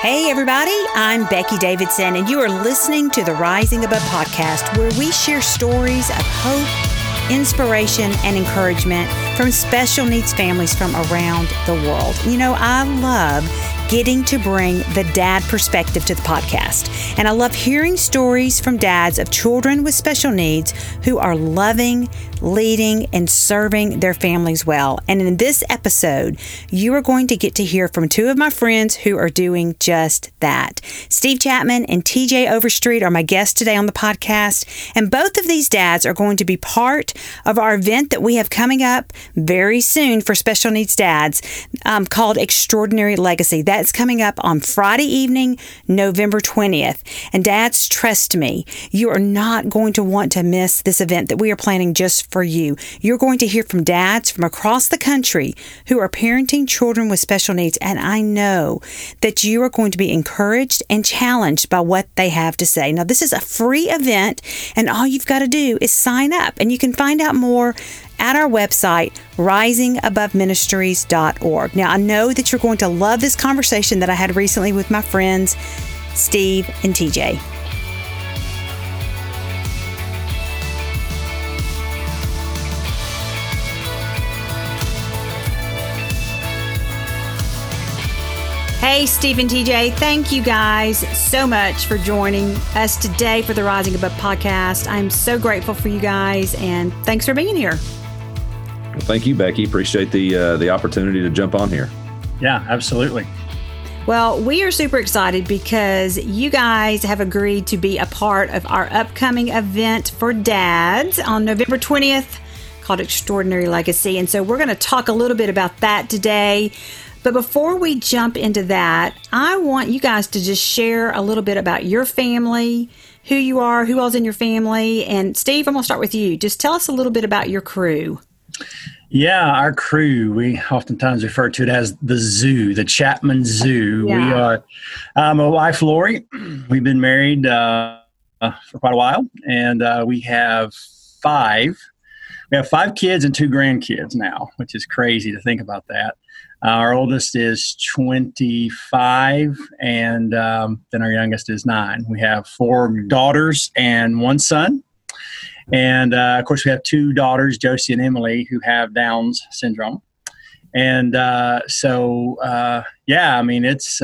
Hey everybody, I'm Becky Davidson, and you are listening to the Rising Above podcast, where we share stories of hope, inspiration, and encouragement from special needs families from around the world. You know, I love getting to bring the dad perspective to the podcast, and I love hearing stories from dads of children with special needs who are loving, leading, and serving their families well. And in this episode, you are going to get to hear from two of my friends who are doing just that. Steve Chapman and TJ Overstreet are my guests today on the podcast, and both of these dads are going to be part of our event that we have coming up very soon for special needs dads called Extraordinary Legacy. That's coming up on Friday evening, November 20th. And dads, trust me, you are not going to want to miss this event that we are planning just for you. You're going to hear from dads from across the country who are parenting children with special needs, and I know that you are going to be encouraged and challenged by what they have to say. Now, this is a free event, and all you've got to do is sign up, and you can find out more at our website, risingaboveministries.org. Now, I know that you're going to love this conversation that I had recently with my friends, Steve and TJ. Hey, Steve and TJ, thank you guys so much for joining us today for the Rising Above podcast. I'm so grateful for you guys, and thanks for being here. Well, thank you, Becky. Appreciate the opportunity to jump on here. Yeah, absolutely. Well, we are super excited because you guys have agreed to be a part of our upcoming event for dads on November 20th called Extraordinary Legacy. And so we're going to talk a little bit about that today. But before we jump into that, I want you guys to just share a little bit about your family, who you are, who all's in your family. And Steve, I'm going to start with you. Just tell us a little bit about your crew. Yeah, our crew, we oftentimes refer to it as the zoo, the Chapman Zoo. Yeah. We are, my wife, Lori, we've been married for quite a while, and we have five kids and two grandkids now, which is crazy to think about that. Our oldest is 25, and then our youngest is 9. We have 4 daughters and 1 son. And, of course, we have 2 daughters, Josie and Emily, who have Down's syndrome. And yeah, I mean, it's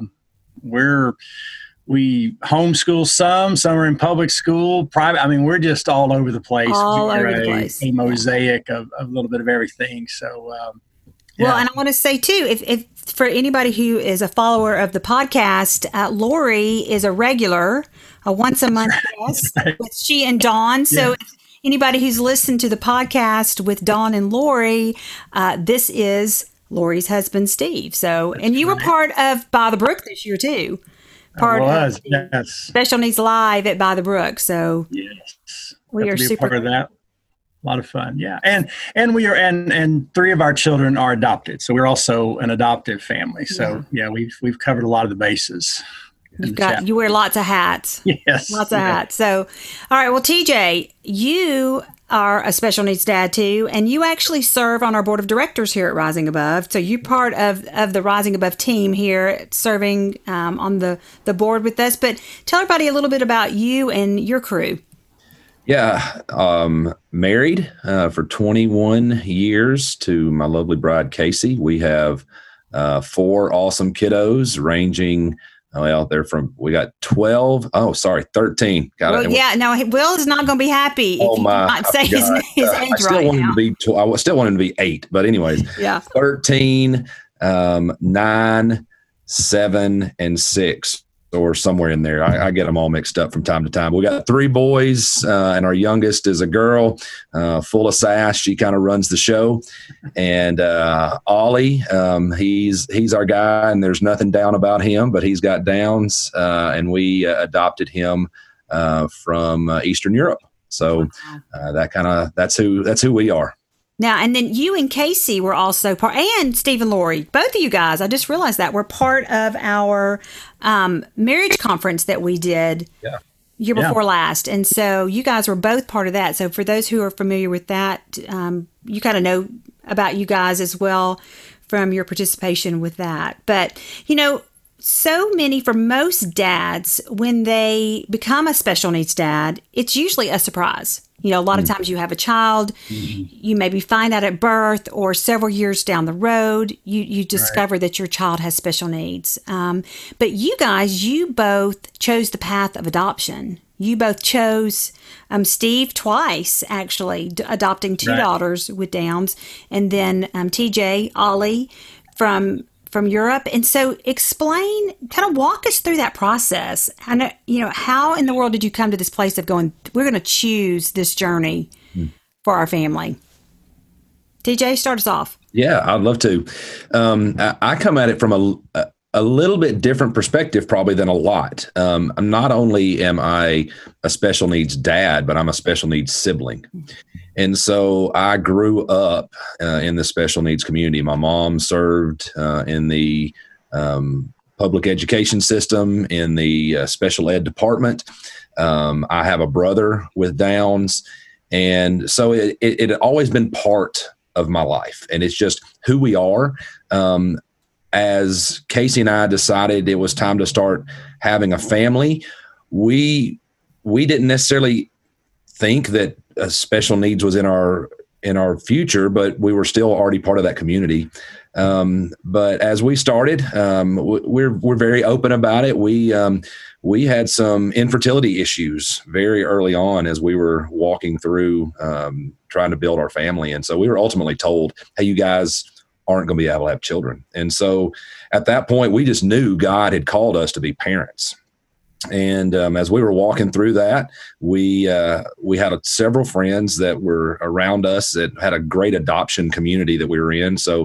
we homeschool some are in public school, private. I mean, we're just all over the place. A mosaic of a little bit of everything. So, yeah. Well, and I want to say, too, if for anybody who is a follower of the podcast, Lori is a regular, a once-a-month guest with she and Dawn. So if anybody who's listened to the podcast with Dawn and Lori, this is Lori's husband, Steve. So, and you were part of By the Brook this year, too. Part of Special Needs Live at By the Brook. So yes, we are super part of that. A lot of fun, yeah, and we are, and 3 of our children are adopted, so we're also an adoptive family. So yeah, we've covered a lot of the bases. You wear lots of hats. Yes, lots of hats. So, all right. Well, TJ, you are a special needs dad too, and you actually serve on our board of directors here at Rising Above. So you're part of the Rising Above team here, serving on the board with us. But tell everybody a little bit about you and your crew. Yeah, married for 21 years to my lovely bride, Casey. We have 4 awesome kiddos ranging, we got 13. Well, yeah, no, Will is not going to be happy if you not say his age I still want him to be, I still want him to be 8, but anyways, 13, 9, 7, and 6. Or somewhere in there. I get them all mixed up from time to time. We got 3 boys, and our youngest is a girl, full of sass. She kind of runs the show. And Ollie, he's our guy, and there's nothing down about him, but he's got Downs, and we adopted him from Eastern Europe. So that's who we are. Now, and then you and Casey were also part, and Steve and Lori, both of you guys, I just realized that, were part of our marriage conference that we did year before last. And so you guys were both part of that. So for those who are familiar with that, you kind of know about you guys as well from your participation with that. But, you know, for most dads, when they become a special needs dad, it's usually a surprise. A lot of times you have a child, you maybe find out at birth or several years down the road, you discover that your child has special needs. But you guys, you both chose the path of adoption. You both chose, Steve twice, actually, adopting two daughters with Downs, and then TJ, Ollie, from Europe. And so kind of walk us through that process. And, how in the world did you come to this place of going, we're going to choose this journey for our family? TJ, start us off. Yeah, I'd love to. I come at it from a little bit different perspective probably than a lot. Not only am I a special needs dad, but I'm a special needs sibling. And so I grew up in the special needs community. My mom served in the public education system, in the special ed department. I have a brother with Downs. And so it had always been part of my life. And it's just who we are. As Casey and I decided it was time to start having a family, we didn't necessarily think that special needs was in our future, but we were still already part of that community. But as we started, we're very open about it. We had some infertility issues very early on as we were walking through trying to build our family, and so we were ultimately told, "Hey, you guys aren't going to be able to have children." And so at that point, we just knew God had called us to be parents. And as we were walking through that, we had several friends that were around us that had a great adoption community that we were in. So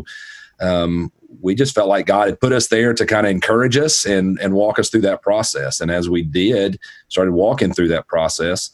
we just felt like God had put us there to kind of encourage us and walk us through that process. And as we started walking through that process,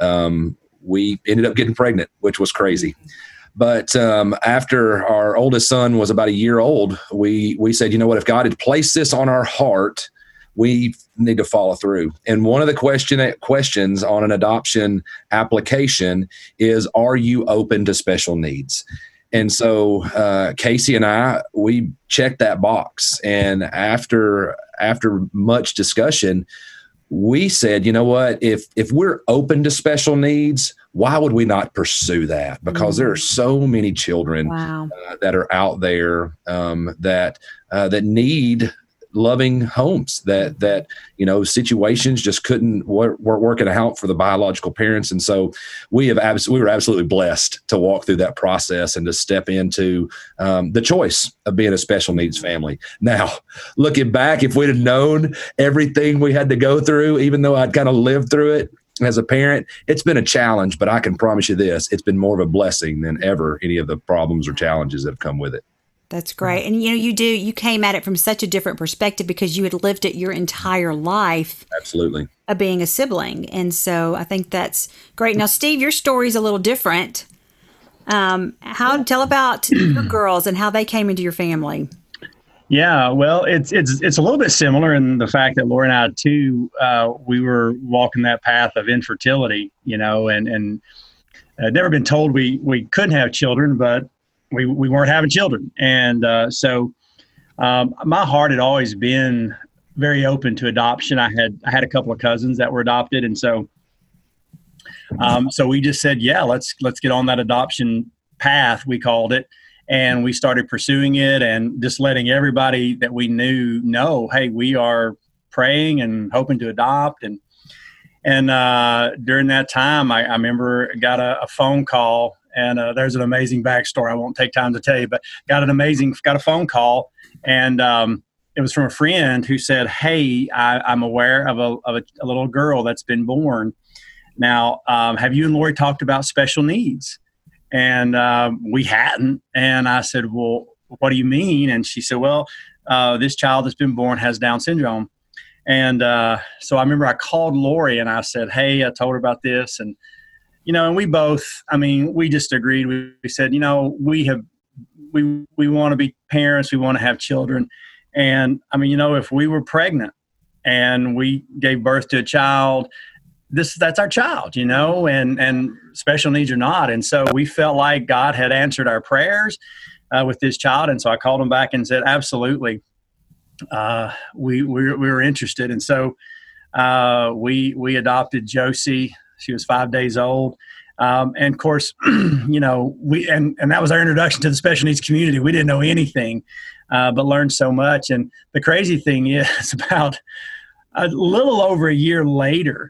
we ended up getting pregnant, which was crazy. But after our oldest son was about a year old, we said, you know what, if God had placed this on our heart, we need to follow through. And one of the questions on an adoption application is, are you open to special needs? And so Casey and I, we checked that box. And after much discussion, we said, you know what, if we're open to special needs, why would we not pursue that? Because there are so many children that are out there that need loving homes, that situations just weren't working out for the biological parents. And so we were absolutely blessed to walk through that process and to step into the choice of being a special needs family. Now, looking back, if we'd have known everything we had to go through, even though I'd kind of lived through it as a parent, it's been a challenge, but I can promise you this, it's been more of a blessing than ever any of the problems or challenges that have come with it. That's great. And you came at it from such a different perspective because you had lived it your entire life. Absolutely. Of being a sibling. And so I think that's great. Now, Steve, your story is a little different. Tell about your girls and how they came into your family. Yeah, well, it's a little bit similar in the fact that Lori and I too, we were walking that path of infertility, and never been told we couldn't have children, but we weren't having children. And so my heart had always been very open to adoption. I had a couple of cousins that were adopted. And so we just said, yeah, let's get on that adoption path, we called it. And we started pursuing it and just letting everybody that we knew know, hey, we are praying and hoping to adopt. And during that time, I remember got a phone call. And there's an amazing backstory. I won't take time to tell you, but got a phone call, and it was from a friend who said, "Hey, I'm aware of a little girl that's been born. Now, have you and Lori talked about special needs?" And we hadn't. And I said, "Well, what do you mean?" And she said, "Well, this child that's been born has Down syndrome." And so I remember I called Lori and I said, "Hey, I told her about this." And and we both, we just agreed. We said, we want to be parents. We want to have children. And if we were pregnant and we gave birth to a child, that's our child, and special needs or not. And so we felt like God had answered our prayers with this child. And so I called him back and said, absolutely. we were interested. And so we adopted Josie. She was 5 days old. And of course, and that was our introduction to the special needs community. We didn't know anything, but learned so much. And the crazy thing is, about a little over a year later,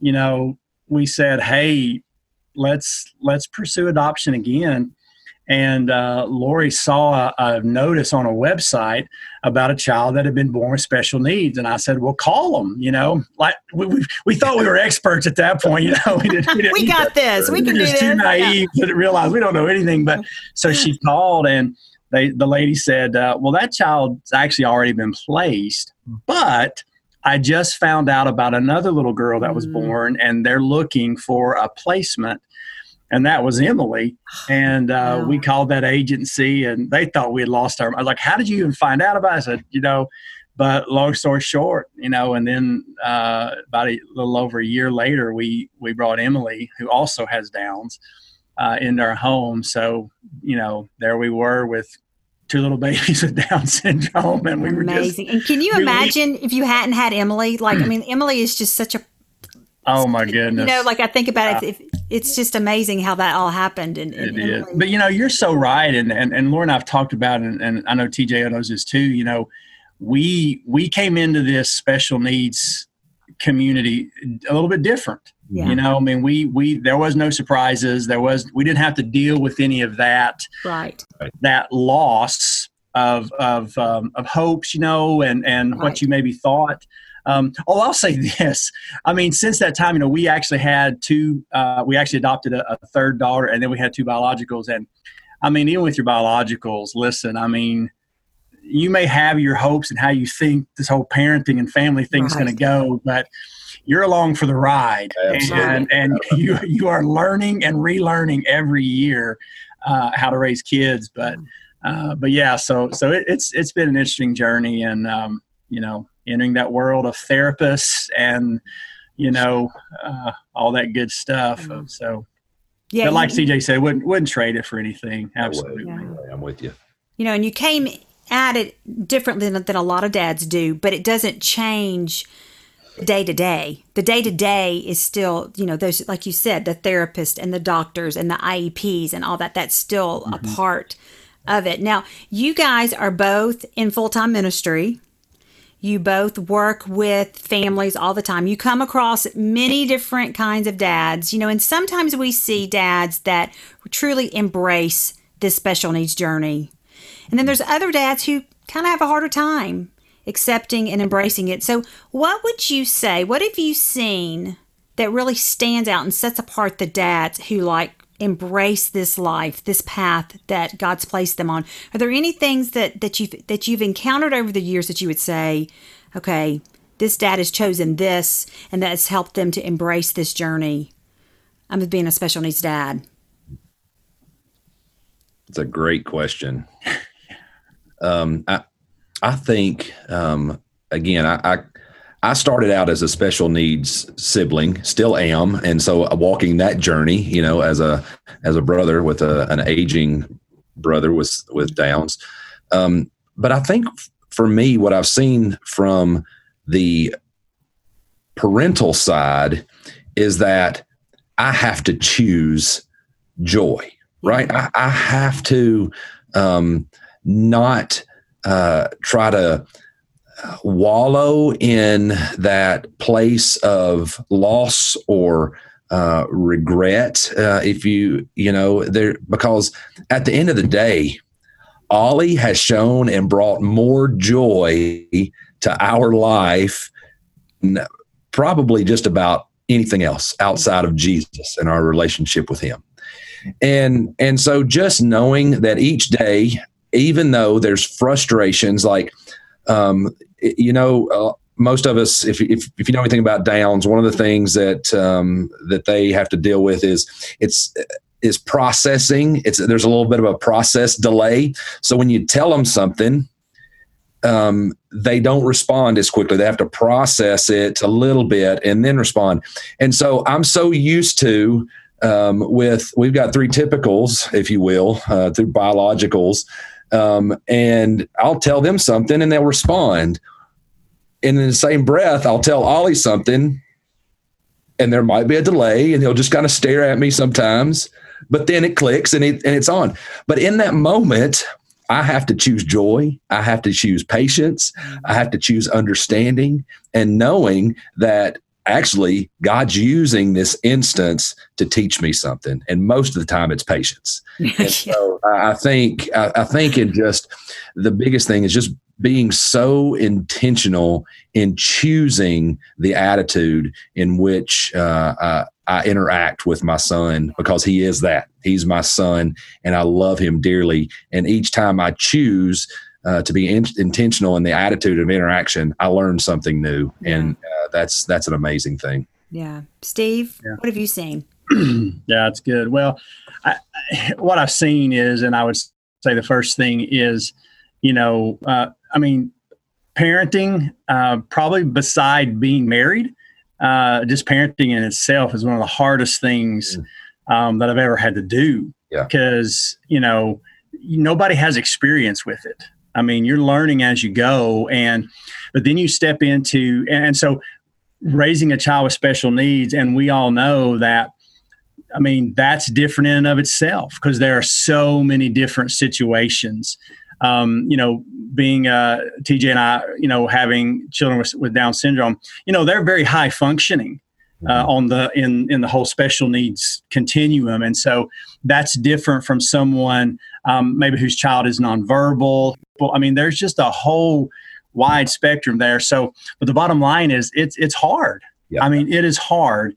we said, hey, let's pursue adoption again. And Lori saw a notice on a website about a child that had been born with special needs. And I said, well, call them, like we thought we were experts at that point. We got this. We can do this. Too naive to realize we don't know anything. But so she called, and the lady said, well, that child's actually already been placed, but I just found out about another little girl that was born, and they're looking for a placement. And that was Emily. And we called that agency, and they thought we had lost our. I was like, how did you even find out about it? I said, but long story short, and then about a little over a year later, we brought Emily, who also has Downs, into our home. So, there we were with two little babies with Down syndrome. And we were amazing. And can you imagine if you hadn't had Emily? Emily is just such a. Oh my goodness. I think about it. It's just amazing how that all happened. And it is. But you're so right. And Laura and I've talked about it, and I know TJ knows this too. We came into this special needs community a little bit different. Yeah. We there was no surprises. We didn't have to deal with any of that. Right. That loss of hopes, and right. What you maybe thought. I'll say this. Since that time, we actually had we actually adopted a third daughter, and then we had two biologicals. And even with your biologicals, listen, you may have your hopes and how you think this whole parenting and family thing is going to go, but you're along for the ride. And you are learning and relearning every year, how to raise kids. But yeah, so it's been an interesting journey, and, entering that world of therapists and, all that good stuff. So, yeah, like CJ said, wouldn't trade it for anything. Absolutely. Yeah. I'm with you. And you came at it differently than a lot of dads do, but it doesn't change day to day. The day to day is still, those, like you said, the therapist and the doctors and the IEPs and all that, that's still a part of it. Now, you guys are both in full-time ministry. You both work with families all the time. You come across many different kinds of dads, and sometimes we see dads that truly embrace this special needs journey. And then there's other dads who kind of have a harder time accepting and embracing it. So what would you say? What have you seen that really stands out and sets apart the dads who embrace this life, this path that God's placed them on? Are there any things that you've encountered over the years that you would say, okay, this dad has chosen this, and that's helped them to embrace this journey of being a special needs dad? It's a great question. I think, again, I started out as a special needs sibling, still am, and so walking that journey, as a brother with an aging brother with Downs. But I think for me, what I've seen from the parental side is that I have to choose joy, right? I have to not try to wallow in that place of loss or regret, because at the end of the day, Ollie has shown and brought more joy to our life than probably just about anything else outside of Jesus and our relationship with him. And so just knowing that each day, even though there's frustrations, most of us, if you know anything about Downs, one of the things that they have to deal with is processing. There's a little bit of a process delay. So when you tell them something, they don't respond as quickly. They have to process it a little bit and then respond. And so I'm so used to we've got three typicals, if you will, through biologicals. And I'll tell them something and they'll respond. And in the same breath, I'll tell Ollie something and there might be a delay and he'll just kind of stare at me sometimes, but then it clicks and it's on. But in that moment, I have to choose joy. I have to choose patience. I have to choose understanding and knowing that actually God's using this instance to teach me something. And most of the time it's patience. And so I think in just the biggest thing is just being so intentional in choosing the attitude in which I interact with my son, because he is that. He's my son and I love him dearly. And each time I choose to be intentional in the attitude of interaction, I learn something new. Yeah. And that's an amazing thing. Yeah. Steve, what have you seen? Yeah, it's good. Well, what I've seen is, and I would say the first thing is, parenting, probably beside being married, just parenting in itself is one of the hardest things that I've ever had to do. Yeah. Because, nobody has experience with it. I mean, you're learning as you go, but then you step into, and so raising a child with special needs, and we all know that, that's different in and of itself because there are so many different situations. Being TJ and I, having children with Down syndrome, they're very high functioning in the whole special needs continuum, and so that's different from someone maybe whose child is nonverbal. Well, there's just a whole wide spectrum there. So, but the bottom line is, it's hard. Yeah. It is hard.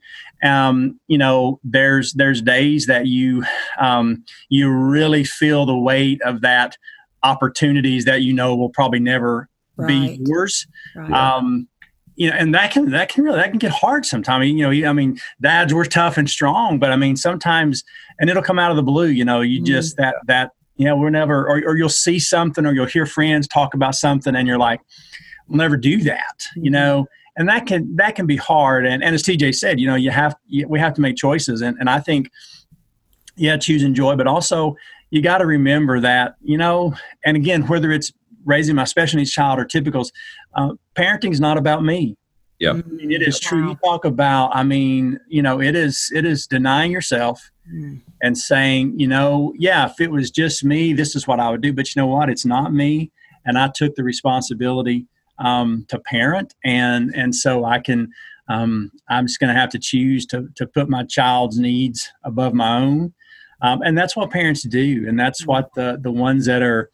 There's days that you really feel the weight of that opportunities that will probably never be yours. Right. And that can get hard sometimes. Dads, we're tough and strong, but sometimes, and it'll come out of the blue, you just we're never, or you'll see something or you'll hear friends talk about something and you're like, we'll never do that, and that can be hard. And as TJ said, we have to make choices. And I think, choosing joy, but also you got to remember that, and again, whether it's raising my special needs child or typicals, parenting is not about me. Yeah, it is true. You talk about, it is denying yourself and saying, if it was just me, this is what I would do. But you know what? It's not me. And I took the responsibility to parent. And so I can, I'm just going to have to choose to put my child's needs above my own. And that's what parents do. And that's what the ones that are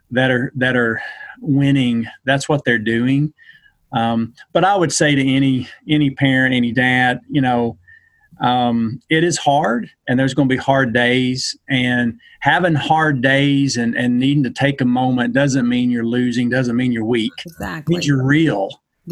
winning, that's what they're doing. But I would say to any parent, any dad, it is hard and there's going to be hard days, and having hard days and needing to take a moment doesn't mean you're losing, doesn't mean you're weak. Exactly. It means you're real,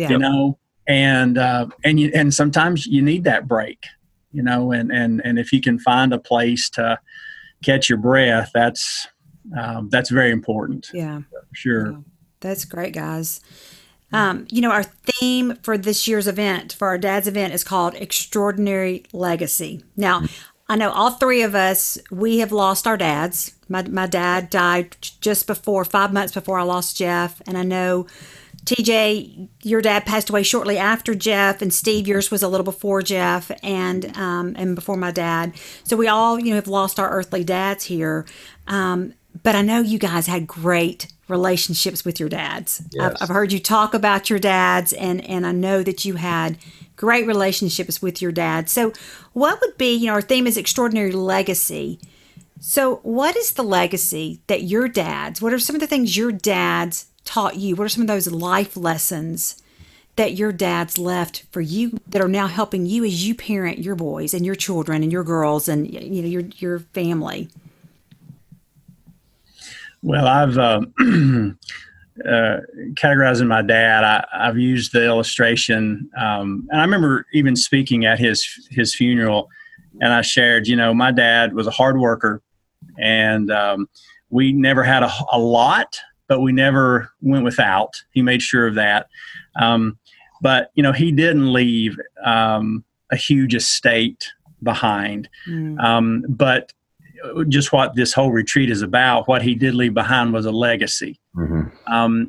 and sometimes you need that break, and if you can find a place to catch your breath, that's very important. Yeah, for sure. Yeah. That's great, guys. Our theme for this year's event, for our dad's event, is called Extraordinary Legacy. Now, I know all three of us, we have lost our dads. My dad died just 5 months before I lost Jeff. And I know, TJ, your dad passed away shortly after Jeff, and Steve, yours was a little before Jeff and before my dad. So we all, have lost our earthly dads here. But I know you guys had great relationships with your dads. Yes. I've heard you talk about your dads, and I know that you had great relationships with your dad. So what would be, our theme is Extraordinary Legacy. So what is the legacy that your dads, what are some of the things your dads taught you? What are some of those life lessons that your dads left for you that are now helping you as you parent your boys and your children and your girls and, your family? Well, I've categorizing my dad. I've used the illustration, and I remember even speaking at his funeral, and I shared, my dad was a hard worker, and we never had a lot, but we never went without. He made sure of that. But he didn't leave a huge estate behind, but just what this whole retreat is about. What he did leave behind was a legacy. And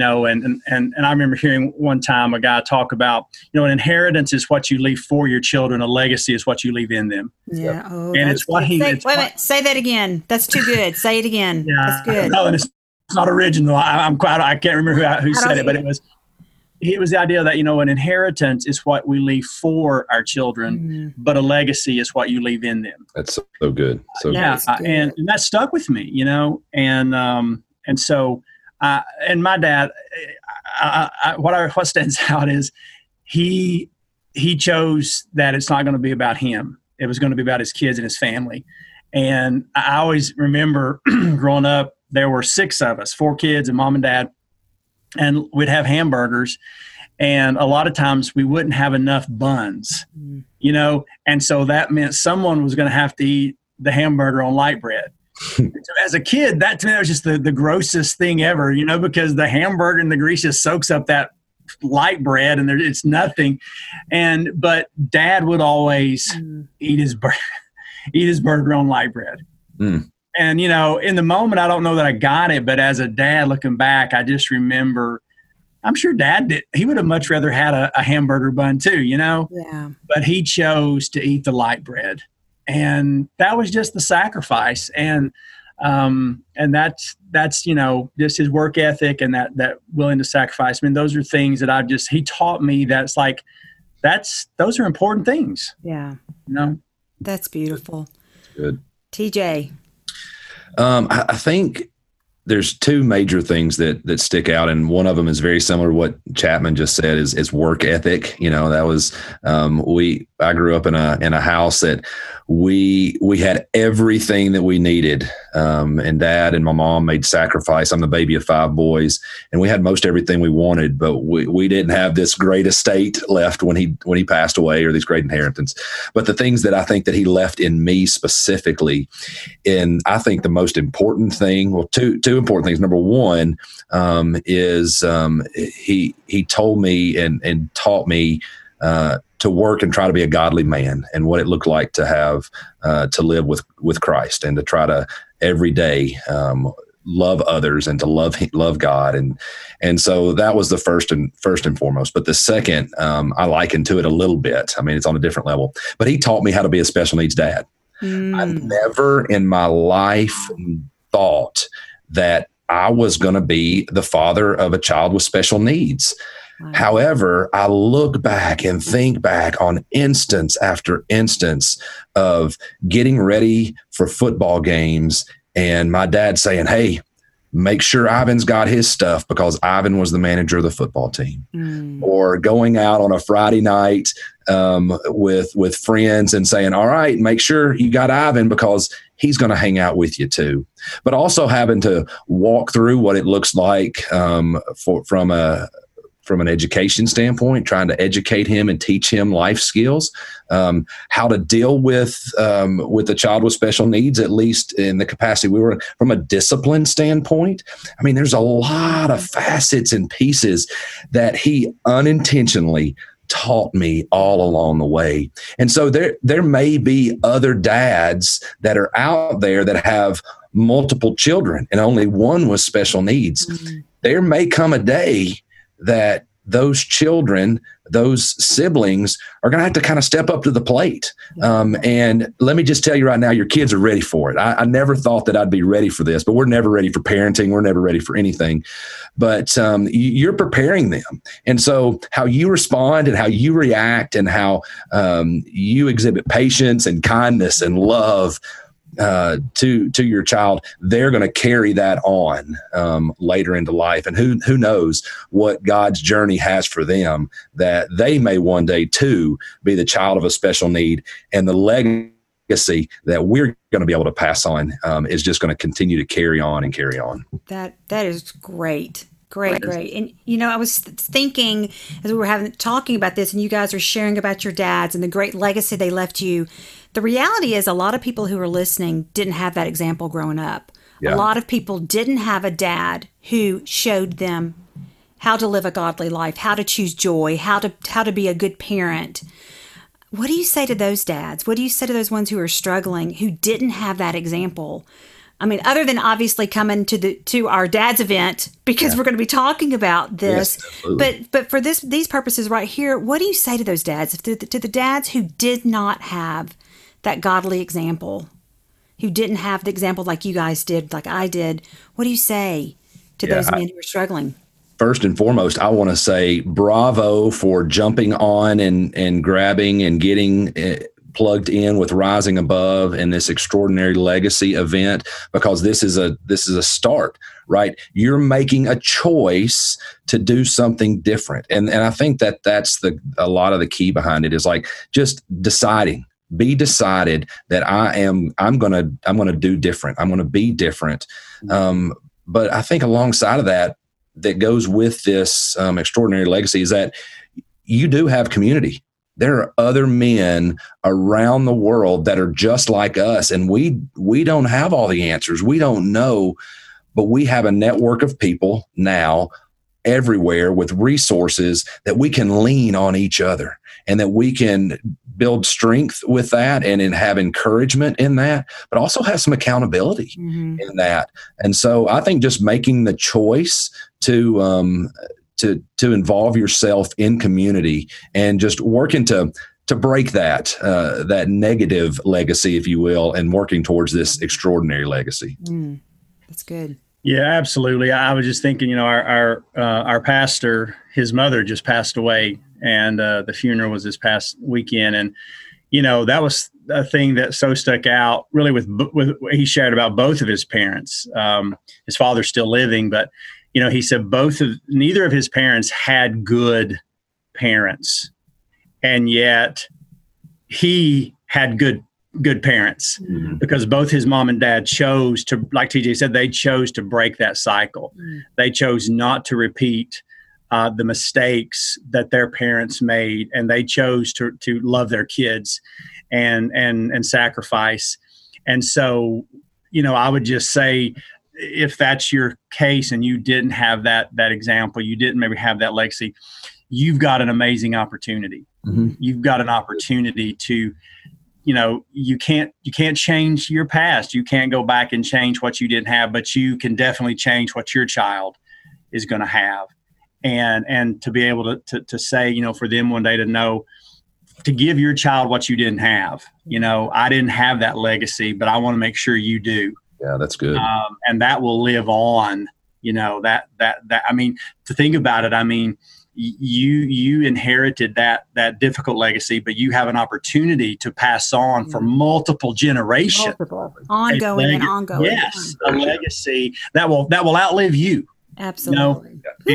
I remember hearing one time a guy talk about, an inheritance is what you leave for your children. A legacy is what you leave in them. Yeah. Oh, and it's what he. Wait a minute. Say that again. That's too good. Say it again. Yeah, that's good. No, and it's not original. I can't remember who said it, but it was the idea that, an inheritance is what we leave for our children, but a legacy is what you leave in them. That's so good. So yeah, good. And that stuck with me, and so, and my dad, what stands out is he chose that it's not going to be about him. It was going to be about his kids and his family. And I always remember growing up, there were 6 of us, 4 kids and mom and dad, and we'd have hamburgers. And a lot of times we wouldn't have enough buns, and so that meant someone was going to have to eat the hamburger on light bread. So as a kid, that to me was just the grossest thing ever, because the hamburger and the grease just soaks up that light bread and it's nothing. But Dad would always eat his burger on light bread. And, in the moment, I don't know that I got it, but as a dad looking back, I just remember, I'm sure Dad did. He would have much rather had a hamburger bun too, Yeah. But he chose to eat the light bread. And that was just the sacrifice. And that's just his work ethic and that willing to sacrifice. I mean, those are things that he taught me those are important things. Yeah. That's beautiful. Good. TJ. I think there's 2 major things that stick out, and one of them is very similar to what Chapman just said is work ethic. That was I grew up in a house that we had everything that we needed, and Dad and my mom made sacrifice. I'm the baby of 5 boys, and we had most everything we wanted, but we didn't have this great estate left when he passed away, or these great inheritance. But the things that I think that he left in me specifically, and I think the most important thing, well, two important things. Number one is he told me and taught me to work and try to be a godly man, and what it looked like to have to live with Christ, and to try to every day love others and to love God, and so that was the first and foremost. But the second, I liken to it a little bit. I mean, it's on a different level. But he taught me how to be a special needs dad. I never in my life thought that I was going to be the father of a child with special needs. Wow. However, I look back and think back on instance after instance of getting ready for football games and my dad saying, "Hey, make sure Ivan's got his stuff," because Ivan was the manager of the football team. Or going out on a Friday night with friends and saying, "All right, make sure you got Ivan because he's going to hang out with you too." But also having to walk through what it looks like from an education standpoint, trying to educate him and teach him life skills, how to deal with a child with special needs, at least in the capacity we were in, from a discipline standpoint. I mean, there's a lot of facets and pieces that he unintentionally taught me all along the way. And so there may be other dads that are out there that have multiple children and only one with special needs. There may come a day that those children, those siblings are going to have to kind of step up to the plate. And let me just tell you right now, your kids are ready for it. I never thought that I'd be ready for this, but we're never ready for parenting. We're never ready for anything, but you're preparing them. And so how you respond and how you react and how you exhibit patience and kindness and love to your child, they're going to carry that on later into life. And who knows what God's journey has for them, that they may one day too be the child of a special need, and the legacy that we're going to be able to pass on is just going to continue to carry on and carry on. That is great. Great. And, I was thinking as we were talking about this, and you guys are sharing about your dads and the great legacy they left you. The reality is a lot of people who are listening didn't have that example growing up. Yeah. A lot of people didn't have a dad who showed them how to live a godly life, how to choose joy, how to be a good parent. what do you say to those dads? What do you say to those ones who are struggling, who didn't have that example? I mean, other than obviously coming to our dad's event, because we're going to be talking about this, but for these purposes right here, what do you say to those dads, to the dads who did not have that godly example, who didn't have the example like you guys did, like I did? What do you say to those men who are struggling? First and foremost, I want to say bravo for jumping on and grabbing and getting plugged in with Rising Above and this Extraordinary Legacy event, because this is a start, right? You're making a choice to do something different. And I think that's a lot of the key behind it, is like just deciding. Be decided that I'm going to do different. I'm going to be different. But I think alongside of that goes with this Extraordinary Legacy is that you do have community. There are other men around the world that are just like us, and we don't have all the answers. We don't know, but we have a network of people now everywhere with resources that we can lean on each other, and that we can build strength with that and have encouragement in that, but also have some accountability in that. And so I think just making the choice to involve yourself in community and just working to break that negative legacy, if you will, and working towards this extraordinary legacy. That's good. Yeah, absolutely. I was just thinking, our pastor, his mother just passed away, and the funeral was this past weekend. And, that was a thing that so stuck out really with he shared about both of his parents. His father's still living, but he said neither of his parents had good parents, and yet he had good parents because both his mom and dad chose to, like TJ said, they chose to break that cycle. They chose not to repeat the mistakes that their parents made, and they chose to love their kids and sacrifice. And so, I would just say, if that's your case and you didn't have that example, you didn't maybe have that legacy, you've got an amazing opportunity. You've got an opportunity to, you can't change your past. You can't go back and change what you didn't have, but you can definitely change what your child is going to have. And to be able to say, for them one day to know, to give your child what you didn't have. I didn't have that legacy, but I want to make sure you do. Yeah, that's good. And that will live on, that, I mean, to think about it, I mean, you inherited that difficult legacy, but you have an opportunity to pass on for multiple generations. Ongoing and ongoing. Yes, a legacy that will outlive you. Absolutely.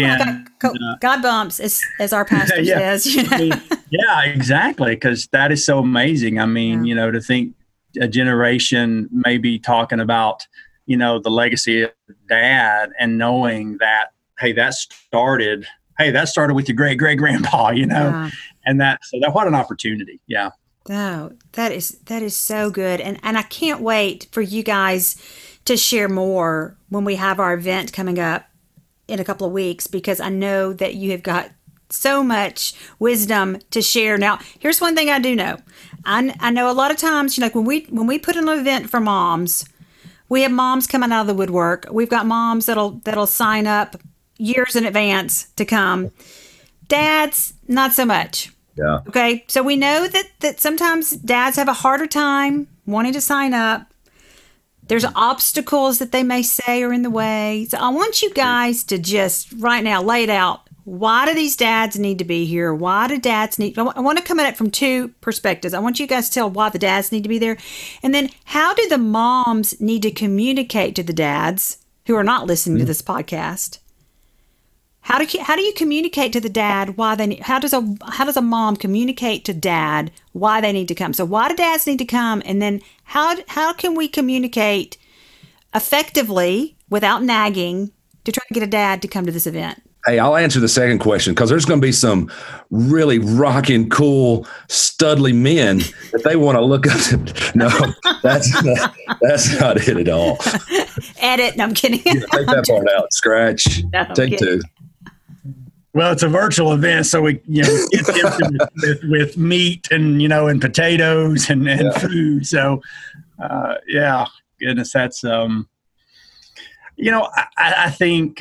God bumps, as our pastor says. Yeah, exactly, because that is so amazing. I mean, to think a generation maybe talking about, the legacy of Dad, and knowing that, that started with your great-great-grandpa, and what an opportunity. Yeah. Oh, that is so good. And I can't wait for you guys to share more when we have our event coming up in a couple of weeks, because I know that you have got so much wisdom to share. Now, here's one thing I do know. I know a lot of times, when we put on an event for moms, we have moms coming out of the woodwork. We've got moms that'll sign up years in advance to come. Dads, not so much. Yeah. Okay. So we know that sometimes dads have a harder time wanting to sign up. There's obstacles that they may say are in the way. So I want you guys to just right now lay it out. Why do these dads need to be here? Why do dads need? I want to come at it from two perspectives. I want you guys to tell why the dads need to be there. And then how do the moms need to communicate to the dads who are not listening to this podcast? How do you communicate to the dad why they need? How does a mom communicate to dad why they need to come? So why do dads need to come? And then how can we communicate effectively without nagging to try to get a dad to come to this event? Hey, I'll answer the second question, because there's going to be some really rocking, cool, studly men that they want to look up to. No, that's not it at all. Edit. No, I'm kidding. Take that part out. Scratch. No, take two. Well, it's a virtual event, so we get tempted with meat and and potatoes and food. So, goodness, that's I think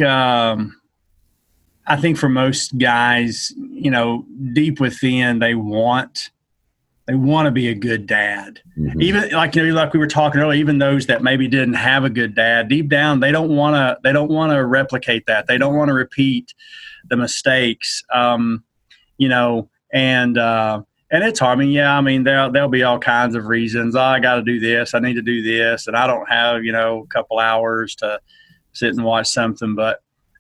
for most guys, deep within, they want to be a good dad. Mm-hmm. Even like we were talking earlier, even those that maybe didn't have a good dad, deep down they don't want to replicate that. They don't want to repeat the mistakes. And it's hard. I mean, there'll be all kinds of reasons. I got to do this. I need to do this, and I don't have a couple hours to sit and watch something. But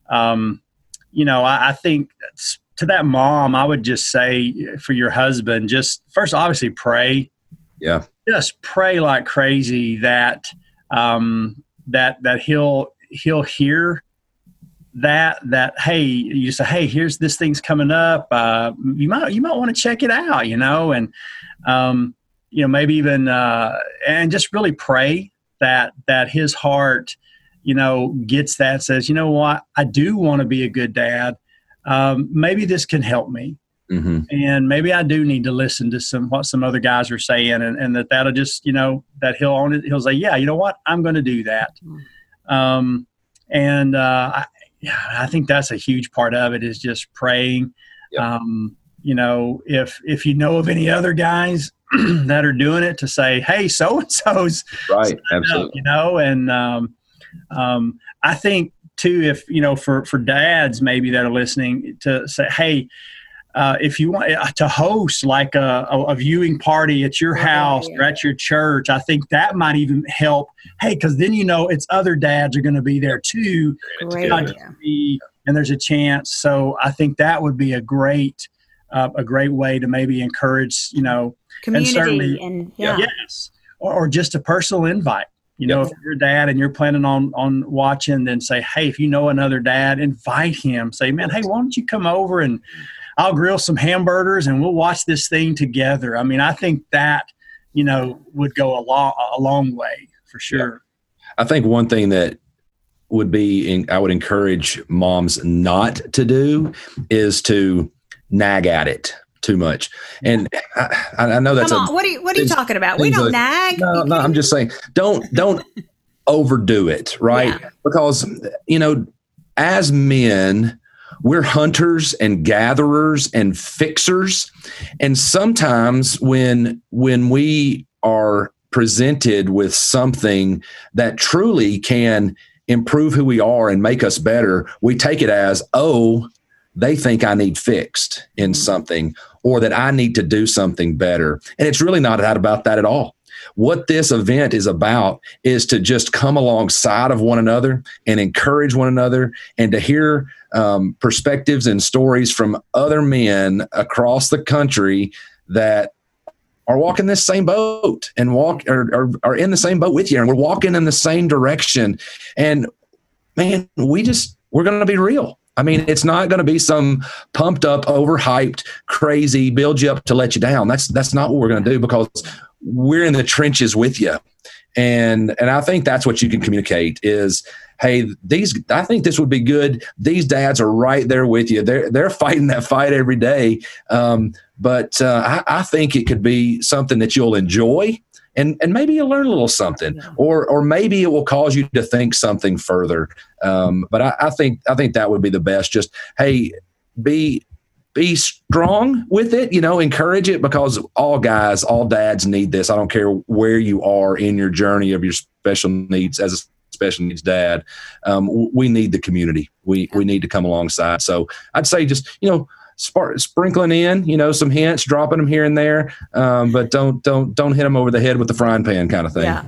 I think to that mom, I would just say for your husband, just first, obviously pray. Yeah. Just pray like crazy that that he'll hear that, hey, you say, hey, here's this thing's coming up. You might want to check it out, and maybe even and just really pray that his heart, gets that, says, you know what, I do want to be a good dad. Maybe this can help me. Mm-hmm. And maybe I do need to listen to what some other guys are saying, and that'll just, that he'll own it. He'll say, yeah, you know what, I'm going to do that. I think that's a huge part of it, is just praying. Yep. If you know of any other guys that are doing it, to say, hey, so-and-so's right. Absolutely. I think too, if, for dads maybe that are listening, to say, hey, if you want to host like a viewing party at your house or at your church, I think that might even help. Hey, because then it's other dads are going to be there too. Great. And there's a chance. So I think that would be a great way to maybe encourage, community and yes, or just a personal invite. If you're a dad and you're planning on watching, then say, hey, if you know another dad, invite him. Say, man, hey, why don't you come over and I'll grill some hamburgers and we'll watch this thing together. I mean, I think that, would go a long way for sure. Yeah. I think one thing that I would encourage moms not to do is to nag at it too much. And I know that's what are you talking about? We don't nag. No, I'm just saying, don't overdo it. Right. Yeah. Because, as men, we're hunters and gatherers and fixers. And sometimes when we are presented with something that truly can improve who we are and make us better, we take it as, oh, they think I need fixed in something, or that I need to do something better. And it's really not about that at all. What this event is about is to just come alongside of one another and encourage one another, and to hear perspectives and stories from other men across the country that are walking this same boat and are in the same boat with you, and we're walking in the same direction. And man, we're going to be real. I mean, it's not going to be some pumped up, overhyped, crazy, build you up to let you down. That's not what we're going to do, because we're in the trenches with you. And I think that's what you can communicate is, hey, I think this would be good. These dads are right there with you. They're fighting that fight every day. But I think it could be something that you'll enjoy. And maybe you'll learn a little something, or maybe it will cause you to think something further. But I think that would be the best. Just, hey, be strong with it, encourage it, because all dads need this. I don't care where you are in your journey of your special needs as a special needs dad. We need the community. We need to come alongside. So I'd say just, sprinkling in, some hints, dropping them here and there, but don't hit them over the head with the frying pan kind of thing. Yeah.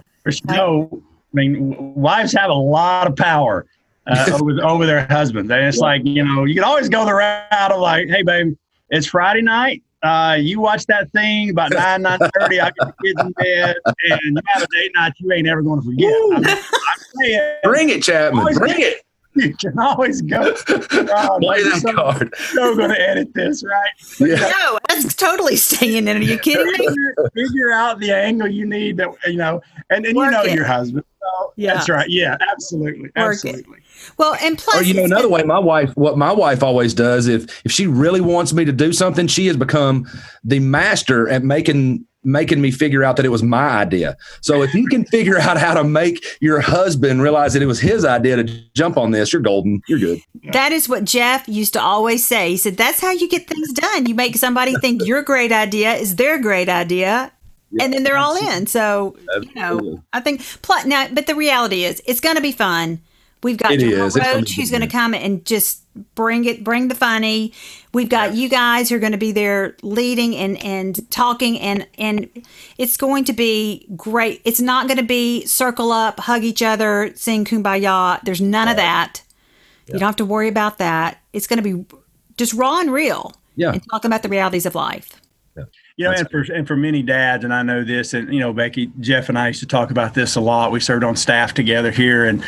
Wives have a lot of power over their husbands. And it's like, you can always go the route of like, hey, babe, it's Friday night. You watch that thing about 9:30. I get the kids in bed, and you have a date night you ain't ever going to forget. I'm saying, bring it, Chapman. Bring it. You can always go. Play that card. So going to edit this, right? Yeah. No, that's totally staying in. Are you kidding me? Figure out the angle you need that, and you know your husband. So yeah. That's right. Yeah, absolutely. Absolutely. Well, and plus, or another way, what my wife always does, if she really wants me to do something, she has become the master at making me figure out that it was my idea. So if you can figure out how to make your husband realize that it was his idea to jump on this, you're golden. You're good. That is what Jeff used to always say. He said, that's how you get things done. You make somebody think your great idea is their great idea. Yeah, and then they're all in. So, I think now, but the reality is it's going to be fun. We've got Jerome Roach who's going to come and just bring the funny. We've got you guys who are going to be there leading and talking, and it's going to be great. It's not going to be circle up, hug each other, sing Kumbaya. There's none of that. Yeah. You don't have to worry about that. It's going to be just raw and real. Yeah. And talking about the realities of life. Yeah. And for many dads, and I know this, and Becky, Jeff and I used to talk about this a lot. We served on staff together here, and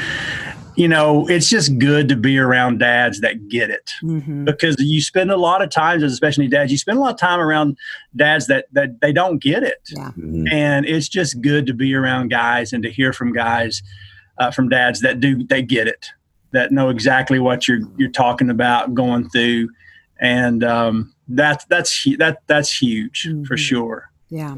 it's just good to be around dads that get it, because you spend a lot of time, as especially dads, you spend a lot of time around dads that they don't get it. Yeah. And it's just good to be around guys and to hear from guys, from dads that they get it, that know exactly what you're talking about, going through. And that's huge for sure. Yeah.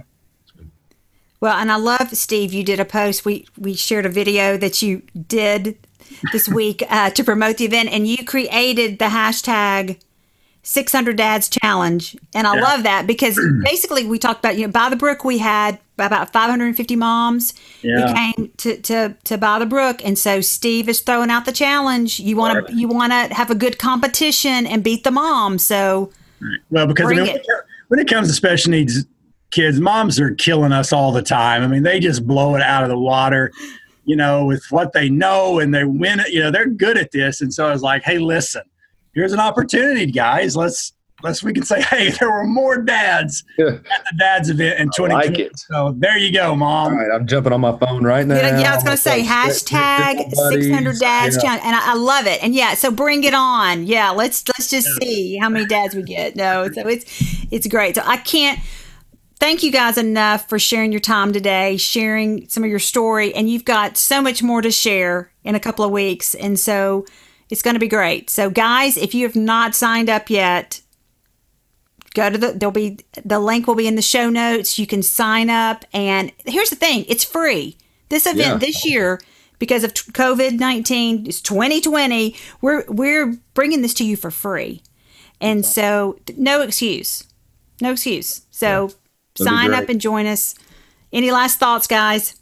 Well, and I love, Steve, you did a post. We shared a video that you did this week to promote the event, and you created the hashtag 600 Dads Challenge. And I love that, because basically we talked about, By the Brook, we had about 550 moms who came to By the Brook. And so Steve is throwing out the challenge. You want to have a good competition and beat the mom. So, well, because when it comes to special needs kids, moms are killing us all the time. I mean, they just blow it out of the water, with what they know, and they win it. They're good at this. And so I was like, hey, listen, here's an opportunity, guys. We can say, hey, there were more dads at the dads event in 2020. Like it. So there you go, Mom. All right, I'm jumping on my phone right now. Yeah, I was going to say hashtag 600 Dads Challenge, and I love it. And so bring it on. Yeah, let's just see how many dads we get. No, so it's great. So I can't thank you guys enough for sharing your time today, sharing some of your story, and you've got so much more to share in a couple of weeks, and so it's going to be great. So guys, if you have not signed up yet, go to the link will be in the show notes. You can sign up, and here's the thing, it's free. This event this year, because of COVID-19, it's 2020, we're bringing this to you for free. And so no excuse. So sign up and join us. Any last thoughts, guys?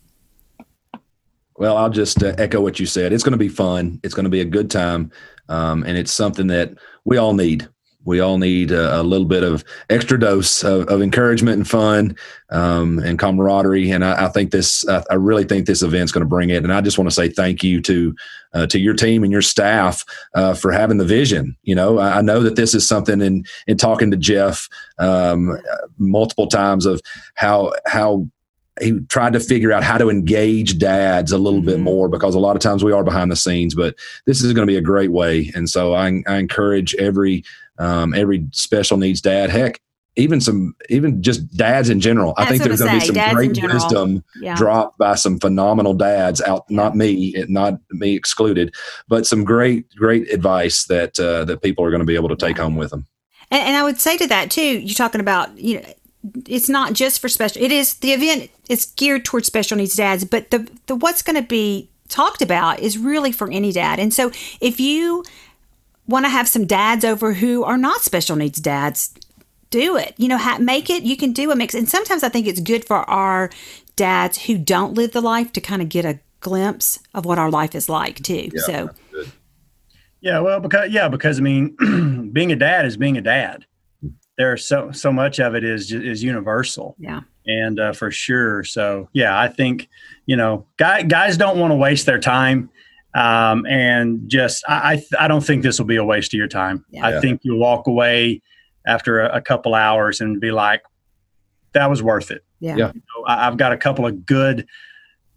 Well, I'll just echo what you said. It's going to be fun. It's going to be a good time. And it's something that we all need. We all need a little bit of extra dose of encouragement and fun and camaraderie. And I really think this event's going to bring it. And I just want to say thank you to your team and your staff for having the vision. I know that this is something in talking to Jeff multiple times of how he tried to figure out how to engage dads a little bit more, because a lot of times we are behind the scenes, but this is going to be a great way. And so I encourage every special needs dad, heck, even just dads in general. I think there's going to be some great wisdom dropped by some phenomenal dads out, not me excluded, but some great advice that people are going to be able to take home with them. And I would say to that too, you're talking about, it's not just for special. It is, the event is geared towards special needs dads, but the what's going to be talked about is really for any dad. And so if you want to have some dads over who are not special needs dads, do it. Make it. You can do a mix. And sometimes I think it's good for our dads who don't live the life to kind of get a glimpse of what our life is like too. Yeah, so. Yeah, well, because I mean, being a dad is being a dad. There's so much of it is universal. Yeah. And for sure. So yeah, I think, guys don't want to waste their time. And just, I don't think this will be a waste of your time. Yeah. I think you'll walk away after a couple hours and be like, that was worth it. Yeah. I've got a couple of good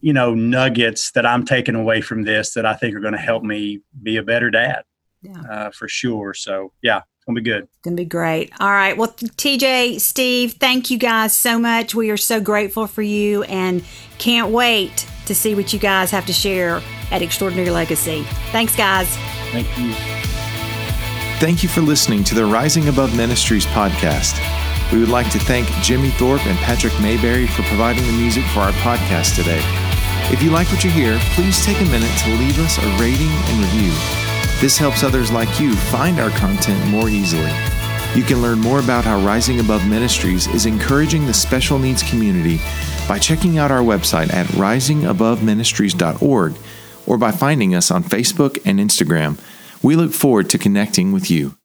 nuggets that I'm taking away from this that I think are going to help me be a better dad. For sure. So yeah, it's going to be good. It's going to be great. All right. Well, TJ, Steve, thank you guys so much. We are so grateful for you and can't wait to see what you guys have to share at Extraordinary Legacy. Thanks, guys. Thank you. Thank you for listening to the Rising Above Ministries podcast. We would like to thank Jimmy Thorpe and Patrick Mayberry for providing the music for our podcast today. If you like what you hear, please take a minute to leave us a rating and review. This helps others like you find our content more easily. You can learn more about how Rising Above Ministries is encouraging the special needs community by checking out our website at risingaboveministries.org or by finding us on Facebook and Instagram. We look forward to connecting with you.